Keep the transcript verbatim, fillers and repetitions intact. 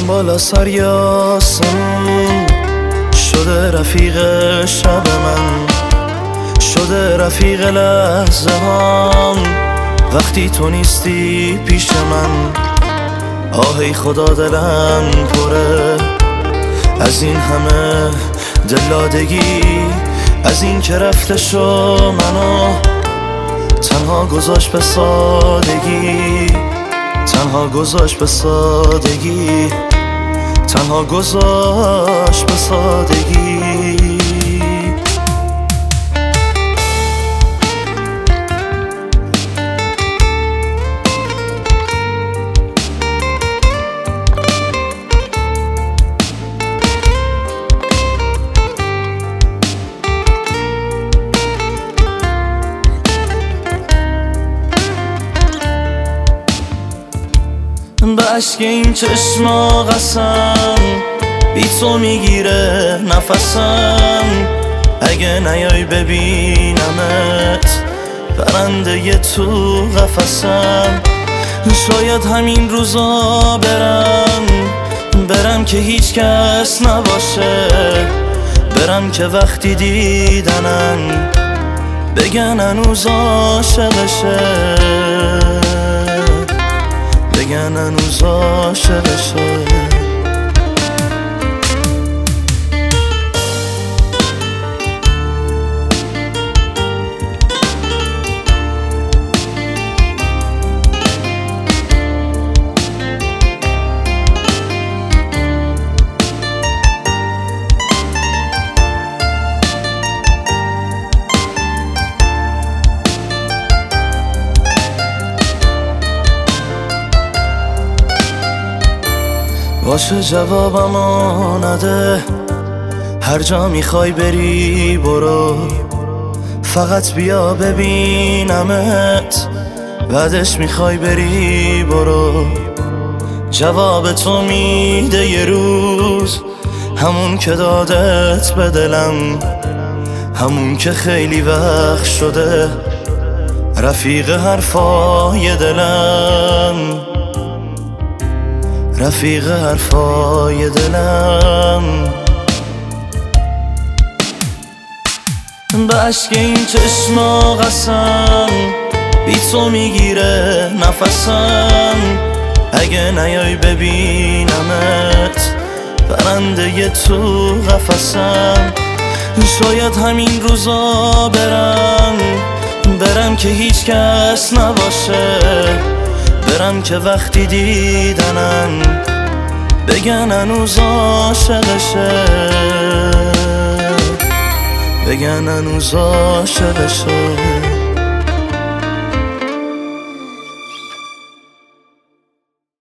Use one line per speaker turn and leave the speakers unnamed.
بالا سر یاسمون شده رفیق شب من، شده رفیق لحظه هام وقتی تو نیستی پیش من. آهی خدا دلم پره از این همه دلادگی، از این که رفته شو منو تنها گذاشت به سادگی، تنها گذاشت به سادگی، تنها گذاشت به سادگی. به عشق این چشما قسم بی تو میگیره نفسم، اگه نیای ببینمت پرنده ی تو قفسم. شاید همین روزا برم برم که هیچ کس نباشه، برم که وقتی دیدنم بگن هنوز عاشقشه، بگن هنوز عاشقشه. باشه جوابمو نده، هر جا میخوای بری برو، فقط بیا ببینمت، بعدش میخوای بری برو. جواب تو میده یه روز همون که دادت به دلم، همون که خیلی وقت شده رفیق حرفای دلم، رفیق حرفای دلم. به عشق این چشما قسم بی تو میگیره نفسم، اگه نیای ببینمت پرنده ی تو قفسم. شاید همین روزا برم برم که هیچ کس نباشه، برم که وقتی دیدنم بگن هنوز عاشقشه، بگن هنوز عاشقشه.